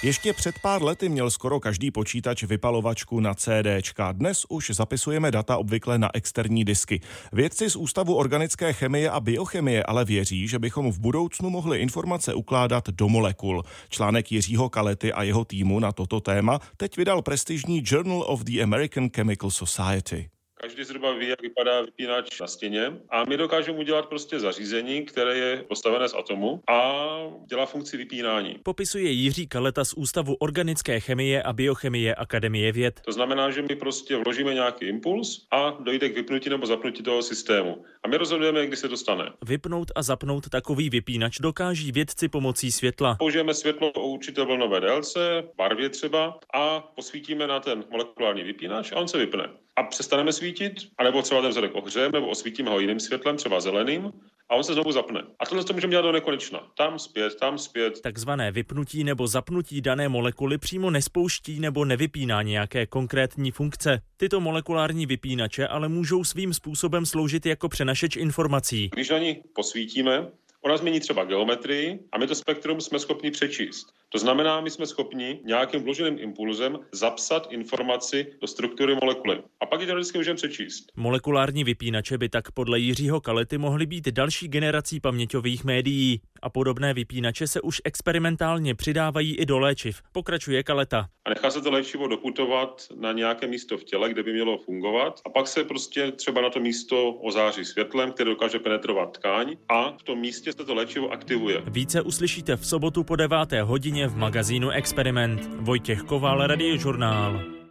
Ještě před pár lety měl skoro každý počítač vypalovačku na CDčka. Dnes už zapisujeme data obvykle na externí disky. Vědci z Ústavu organické chemie a biochemie ale věří, že bychom v budoucnu mohli informace ukládat do molekul. Článek Jiřího Kalety a jeho týmu na toto téma teď vydal prestižní Journal of the American Chemical Society. Každý zhruba ví, jak vypadá vypínač na stěně a my dokážeme udělat prostě zařízení, které je postavené z atomu a dělá funkci vypínání. Popisuje Jiří Kaleta z Ústavu organické chemie a biochemie Akademie věd. To znamená, že my prostě vložíme nějaký impuls a dojde k vypnutí nebo zapnutí toho systému. A my rozhodujeme, kdy se to stane. Vypnout a zapnout takový vypínač dokáží vědci pomocí světla. Použijeme světlo o určité vlnové délce, barvě třeba, a posvítíme na ten molekulární vypínač a on se vypne. A přestaneme svítit, anebo třeba ten vzorek ohřejeme, nebo osvítíme ho jiným světlem, třeba zeleným, a on se znovu zapne. A tohle to můžeme dělat do nekonečna. Tam zpět. Takzvané vypnutí nebo zapnutí dané molekuly přímo nespouští nebo nevypíná nějaké konkrétní funkce. Tyto molekulární vypínače ale můžou svým způsobem sloužit jako přenašeč informací. Když na ní posvítíme, ona změní třeba geometrii a my to spektrum jsme schopni přečíst. To znamená, my jsme schopni nějakým vloženým impulzem zapsat informaci do struktury molekuly. A pak ji teoreticky můžeme přečíst. Molekulární vypínače by tak podle Jiřího Kalety mohly být další generací paměťových médií. A podobné vypínače se už experimentálně přidávají i do léčiv, pokračuje Kaleta. A nechá se to léčivo doputovat na nějaké místo v těle, kde by mělo fungovat. A pak se prostě třeba na to místo ozáří světlem, které dokáže penetrovat tkáň, a v tom místě se to léčivo aktivuje. Více uslyšíte v sobotu po 9. hodině v magazínu Experiment. Vojtěch Koval, Radiožurnál.